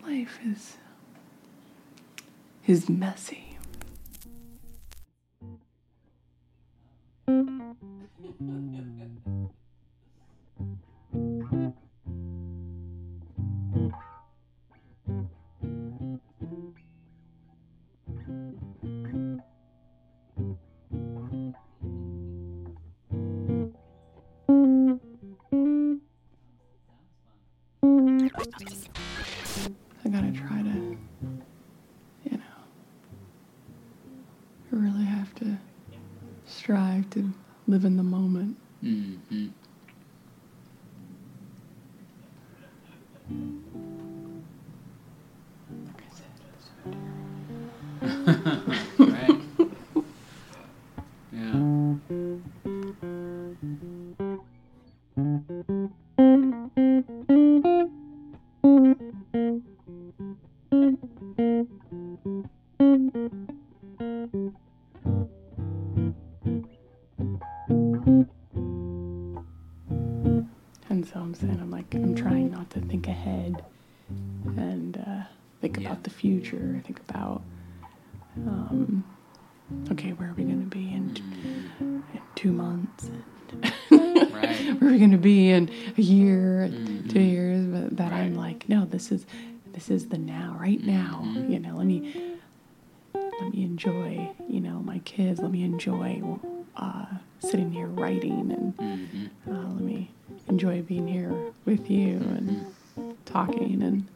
life is messy. I gotta try to, I really have to strive to live in the moment. Mm-hmm. Right. Yeah. And so I'm trying not to think ahead and think about the future, think about, okay, where are we going to be in 2 months? Right. Where are we going to be in a year, 2 years? But that I'm like, no, this is the now, right now. Let me enjoy, my kids. Let me enjoy sitting here writing, and let me enjoy being here with you and talking and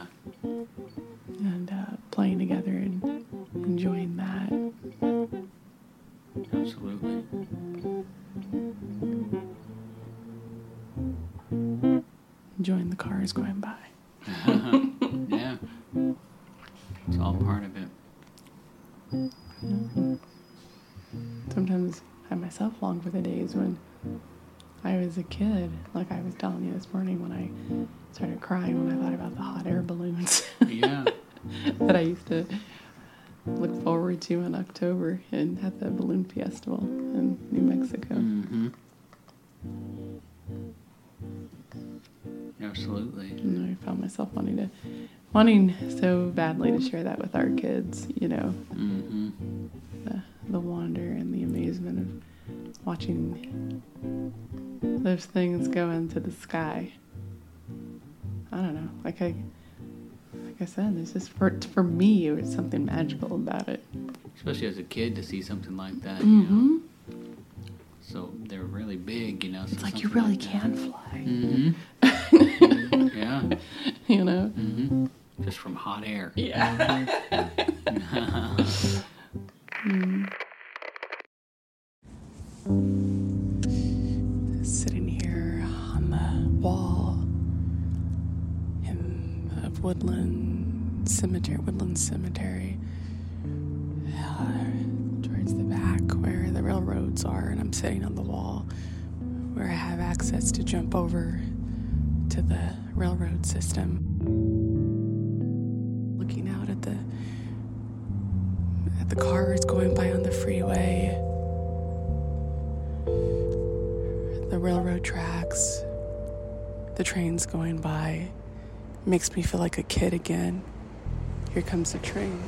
playing together and enjoying that. Absolutely. Enjoying the cars going by. Yeah. It's all part of it. Sometimes I myself long for the days when I was a kid, like I was telling you this morning when I started crying when I thought about the hot air balloons. Yeah. That I used to look forward to in October and at the balloon festival in New Mexico. Mm-hmm. Absolutely. And I found myself wanting so badly to share that with our kids, Mm-hmm. the wonder and the amazement of watching those things go into the sky. I don't know, like I said, it's just for me, it was something magical about it. Especially as a kid to see something like that, Mm-hmm. So they're really big, So it's like you really can fly. Mm-hmm. Yeah. Mm-hmm. Just from hot air. Yeah. Sitting here on the wall of Woodland Cemetery, towards the back where the railroads are, and I'm sitting on the wall where I have access to jump over to the railroad system. Looking out at the cars going by on the freeway, the railroad tracks, the trains going by. Makes me feel like a kid again. Here comes the train.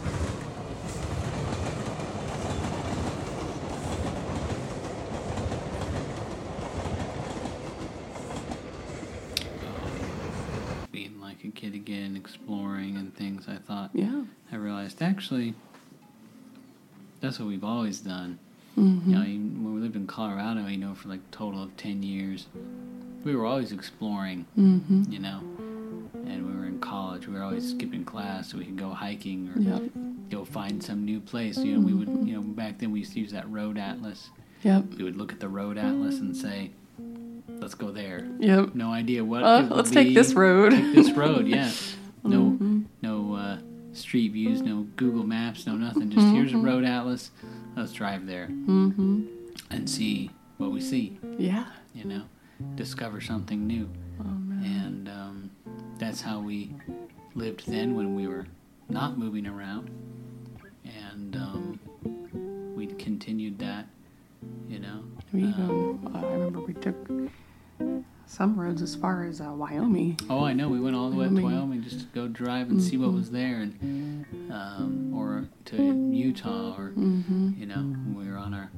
Being like a kid again, exploring and things, I realized actually that's what we've always done. Mm-hmm. When we lived in Colorado, for like a total of 10 years, we were always exploring, Mm-hmm. And we were in college, we were always skipping class so we could go hiking or go find some new place. We would, back then we used to use that road atlas. Yep. We would look at the road atlas and say, let's go there. Yep. No idea what it would let's be. take this road. Take this road, yeah. No, Mm-hmm. no street views, no Google Maps, no nothing. Just here's a road atlas. Let's drive there and see what we see. Yeah. Discover something new. Oh, man. And that's how we lived then when we were not moving around. And we continued that, I remember we took some roads as far as Wyoming. Oh, I know. We went all the way up to Wyoming just to go drive and see what was there, and or to Utah, or you know, when we were on our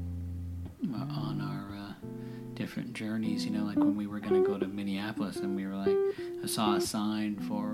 different journeys. You know, like when we were going to go to Minneapolis, and we were like, I saw a sign for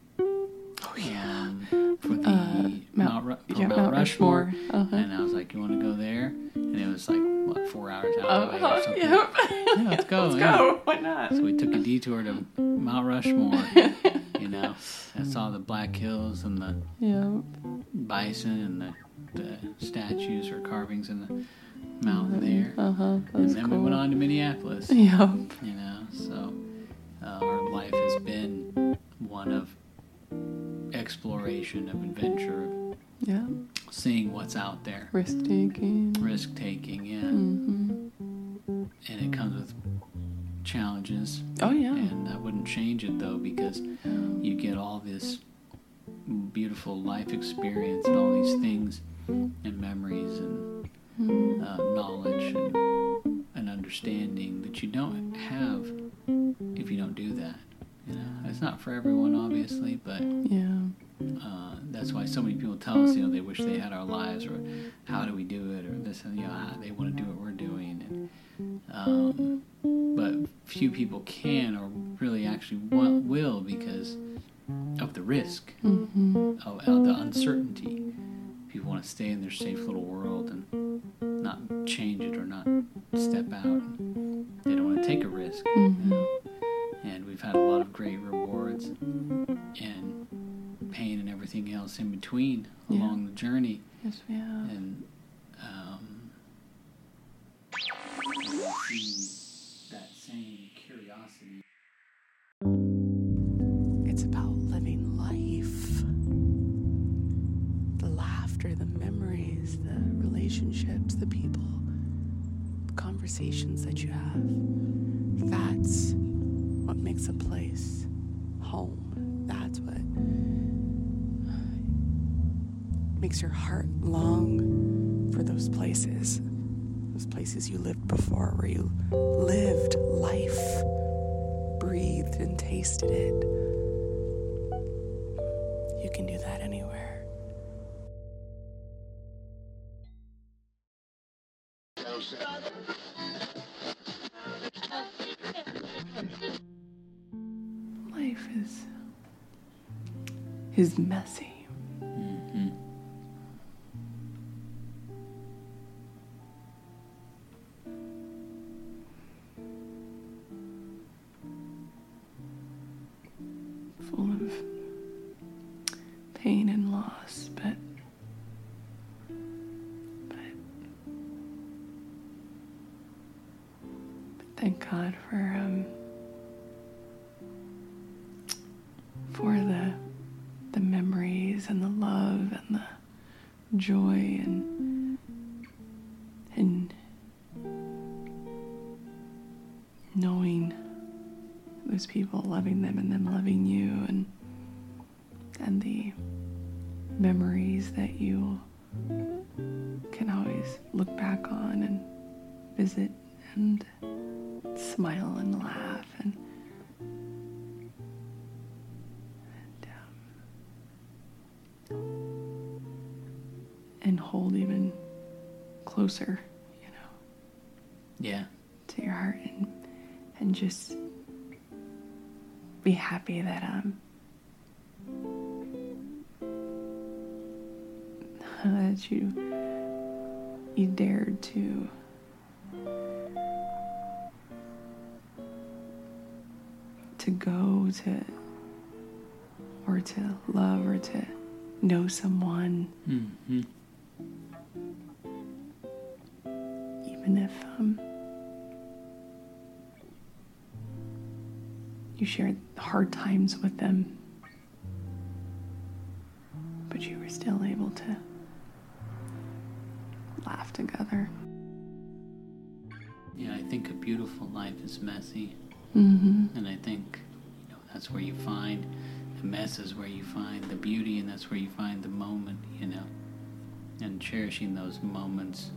for the Mount Rushmore, and I was like, you want to go there? And it was like, what, 4 hours out of the way or something. Yep. Yeah, let's go. Let's go. Why not? So we took a detour to Mount Rushmore, you know. I saw the Black Hills and the bison and the statues or carvings in the mountain there. And then we went on to Minneapolis. Yep. You know, so our life has been one of exploration, of adventure, Yeah. seeing what's out there. Risk taking, yeah. And it comes with challenges. Oh, yeah. And I wouldn't change it, though, because you get all this beautiful life experience and all these things and memories and knowledge and understanding that you don't have if you don't do that. You know, it's not for everyone, obviously, but that's why so many people tell us, you know, they wish they had our lives, or how do we do it, or this, and you know, how they want to do what we're doing, and but few people can, or really actually will, because of the risk, of the uncertainty. People want to stay in their safe little world and not change it or not step out. They don't want to take a risk. You know? And we've had a lot of great rewards and pain and everything else in between along the journey. Yes, we have. And that same curiosity. It's about living life. The laughter, the memories, the relationships, the people, the conversations that you have. That's what makes a place home. That's what makes your heart long for those places you lived before, where you lived life, breathed and tasted it. You can do that anywhere. Life is messy. Full of pain and loss, but thank God for the memories and the love and the joy and knowing those people, loving them and them loving you, and the memories that you can always look back on and visit and smile and laugh and hold even closer, you know. Yeah. To your heart, and just be happy that that you dared to go to, or to love, or to know someone, even if you shared hard times with them, but you were still able to laugh together. Yeah, I think a beautiful life is messy. And I think, you know, that's where you find the mess, is where you find the beauty, and that's where you find the moment, you know, and cherishing those moments,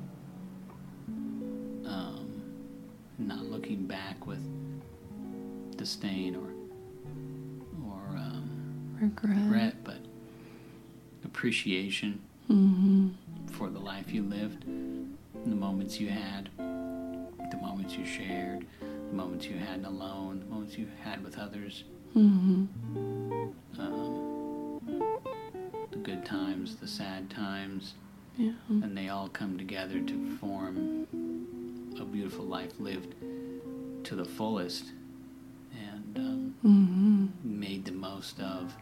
not looking back with disdain or regret. but appreciation for the life you lived, the moments you had, the moments you shared, the moments you had alone, the moments you had with others, the good times, the sad times, and they all come together to form a beautiful life lived to the fullest and made the most of.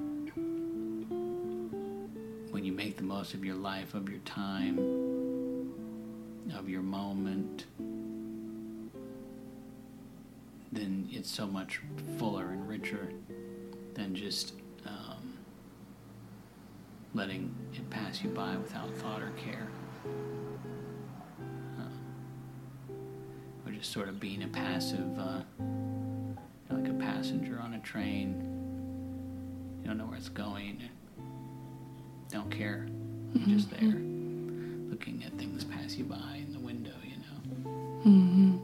When you make the most of your life, of your time, of your moment, then it's so much fuller and richer than just letting it pass you by without thought or care. Or just sort of being a passive, like a passenger on a train. You don't know where it's going. Don't care. You're just there, looking at things pass you by in the window, you know.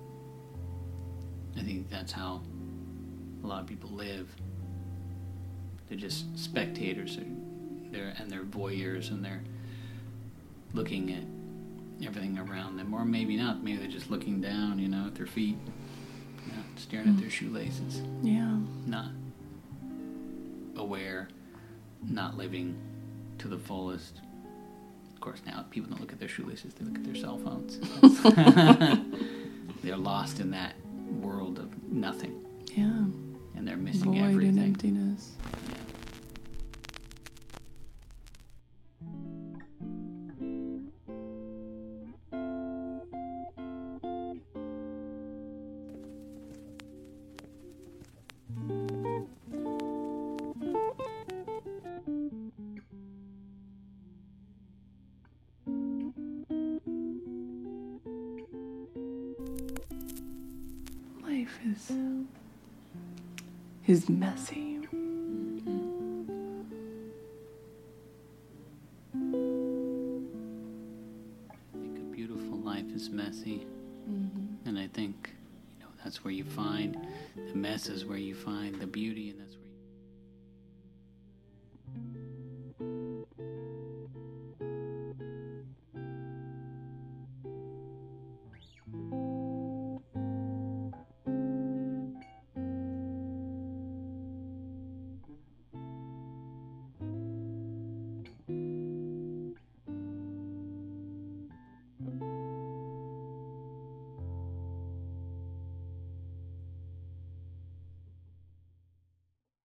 I think that's how a lot of people live. They're just spectators, and they're voyeurs, and they're looking at everything around them, or maybe not. Maybe they're just looking down, you know, at their feet, you know, staring at their shoelaces. Yeah. Not aware, not living to the fullest. Of course, now people don't look at their shoelaces; they look at their cell phones. They're lost in that world of nothing. Yeah. And they're missing Void everything. and emptiness. Yeah. Life is messy. I think a beautiful life is messy, and I think, you know, that's where you find the mess is where you find the beauty, and that's